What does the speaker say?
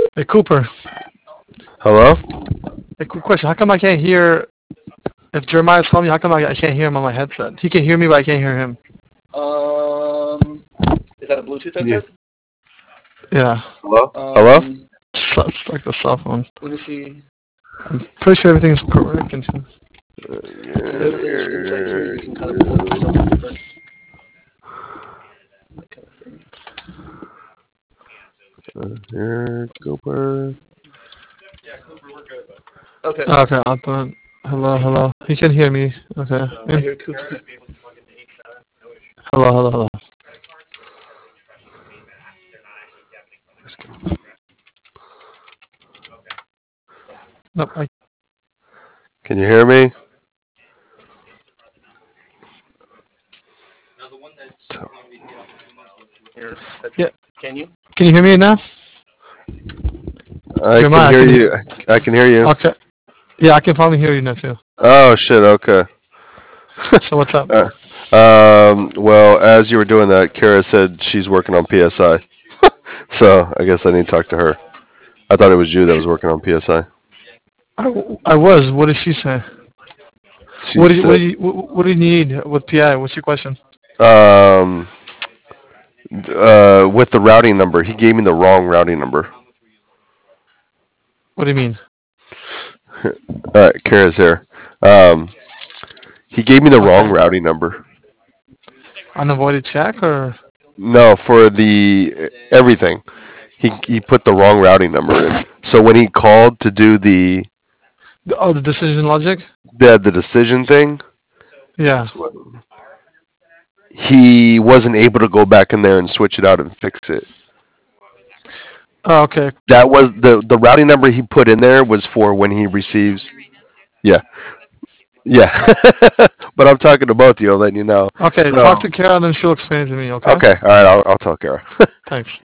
Hey, Cooper. Hello? Hey, quick question. How come I can't hear? If Jeremiah's calling me, how come I can't hear him on my headset? He can hear me, but I can't hear him. Is that a Bluetooth Yeah. headset? Yeah. Hello? Hello? It's like the cell phone. Let me see. I'm pretty sure everything's correct. There's insights where you can kind of put yourself in different that kind of thing. Here, Cooper. Okay. Okay, I'll put hello. He can hear me. Okay. I hear Cooper. Hello. Nope. Can you hear me? Yeah. Can you? Can you hear me now? I Jeremiah, can hear you. I can hear you. Okay. Yeah, I can probably hear you now too. Oh, shit, okay. So what's up? Well, as you were doing that, Kara said she's working on PSI. So I guess I need to talk to her. I thought it was you that was working on PSI. I was. What did she say? She What said, do you need with PI? What's your question? with the routing number, he gave me the wrong routing number. What do you mean? Kara's here. He gave me the wrong routing number. Unavoided check or? No, for the everything. He put the wrong routing number in. So when he called to do the The decision logic? the decision thing, Yeah. he wasn't able to go back in there and switch it out and fix it. Oh, okay. That was the routing number he put in there was for when he receives. Yeah, yeah. But I'm talking to both of you, letting you know. Okay, So talk to Kara and then she'll explain it to me, okay? okay, all right. I'll tell Kara. Thanks.